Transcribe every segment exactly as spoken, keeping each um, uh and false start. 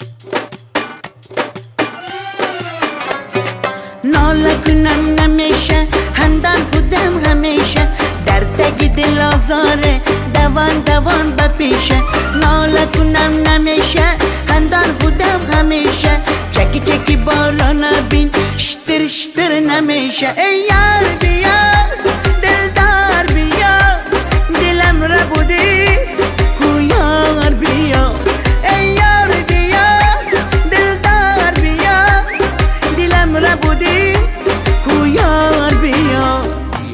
ناله کنم نمیشه همدان بودم همیشه دردگ دل آزاره دوان دوان بپیشه ناله کنم نمیشه همدان بودم همیشه چکی چکی بالا نبین شتر شتر نمیشه ای یار بیا دلدار بیا دلم را بودی کو یار بیا ای یار بیا دلدار بیا دلم را بودی کو یار بیا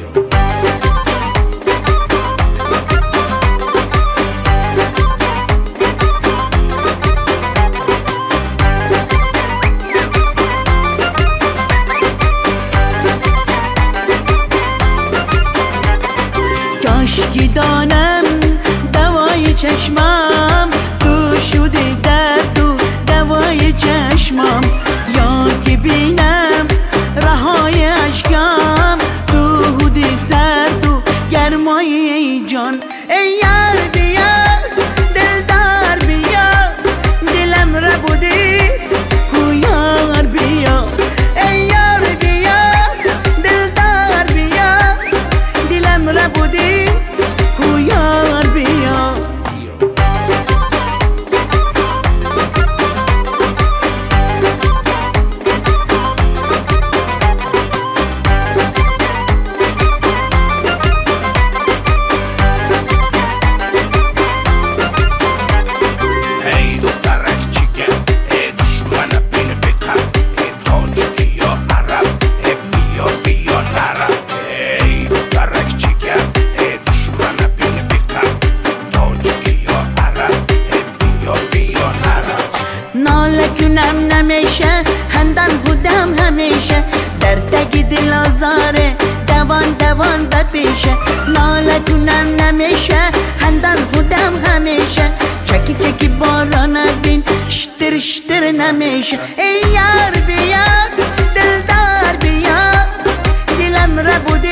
کاشکی دانم دوای چشمم تو شده درد و دوای چشمم یا که بینم رهای اشکم تو هودی سرد و گرمای ای جان ای یار بیا دلدار بیا دلم را بودی کو یار بیا ای یار بیا دلدار بیا دلم را بودی کو یار بیا ناله کنم نمیشه همدان بودم همیشه دردگ دل آزاره دوان دوان بپیشه ناله کنم نمیشه همدان بودم همیشه چکی چکی بالا نبین شتر شتر نمیشه ای یار بیا دلدار بیا دلم را بودی